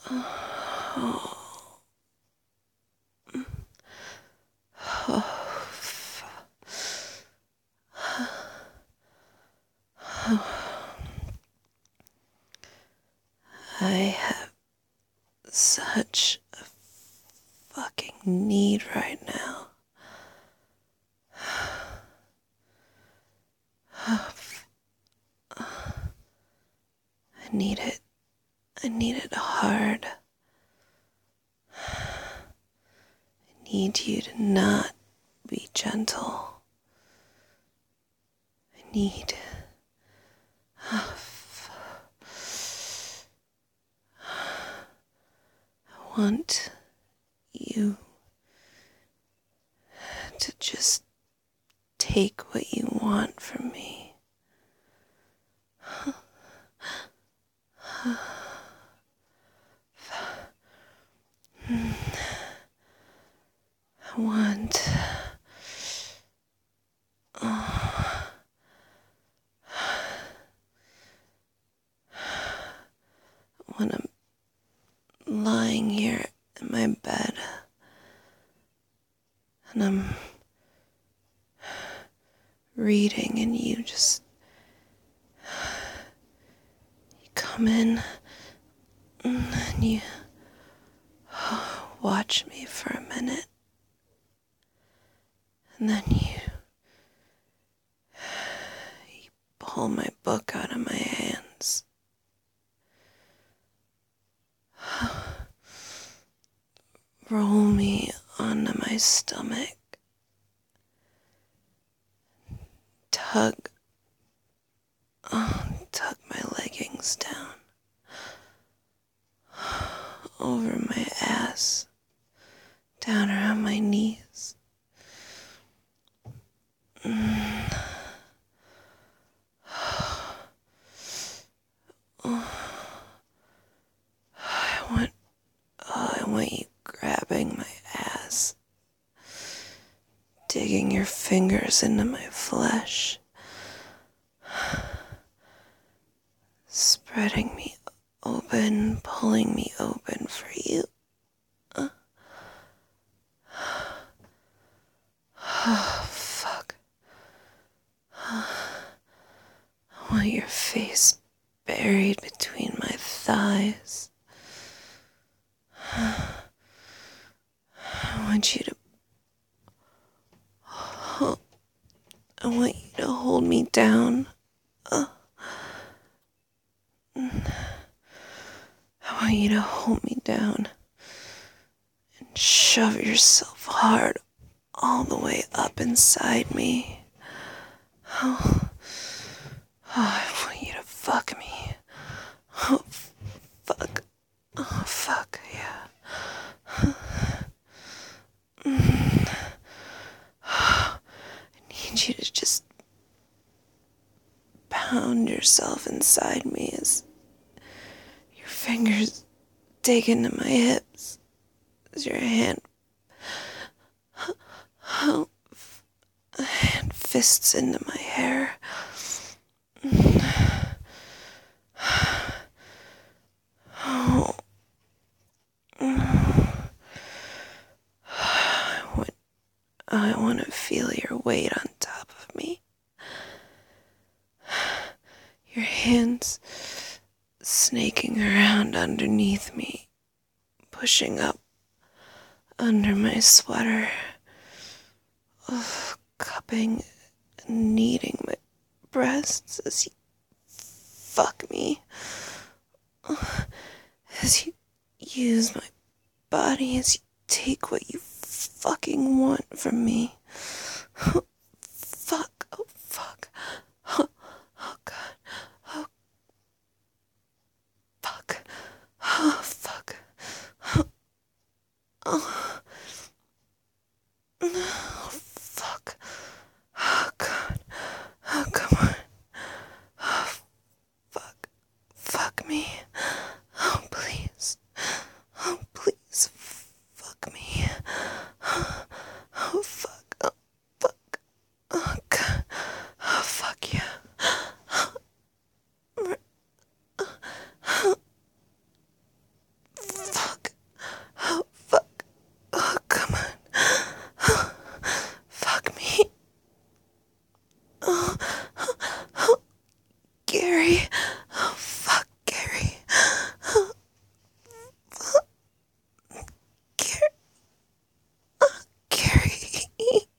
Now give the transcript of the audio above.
I have such a fucking need right now. I need it. I need it hard. I need you to not be gentle. I need. I want you to just take what you want from me. I want. When I'm lying here in my bed and I'm reading and you come in and you watch me for a minute and then you pull my book out of my hands. Roll me onto my stomach. Tug my leggings down over my ass, down around my knees. I want you grabbing my ass, digging your fingers into my flesh, spreading me open, pulling me open for you. Oh, fuck. I want your face buried between my thighs. I want you to... I want you to hold me down. I want you to hold me down and shove yourself hard all the way up inside me. Oh, I want you to fuck me. Oh, fuck. Oh, fuck, yeah. I need you to just pound yourself inside me as your fingers dig into my hips, as your hand fists into my hair. Oh. I want to feel your weight on top of me. Your hands snaking around underneath me, pushing up under my sweater, cupping and kneading my breasts as you fuck me, as you use my body, as you take what you fucking want from me. Fuck, oh fuck, oh god, oh fuck, oh fuck, oh fuck, oh god, oh come on, oh fuck me, oh please, fuck me, oh fuck, oh god, oh fuck yeah. 3.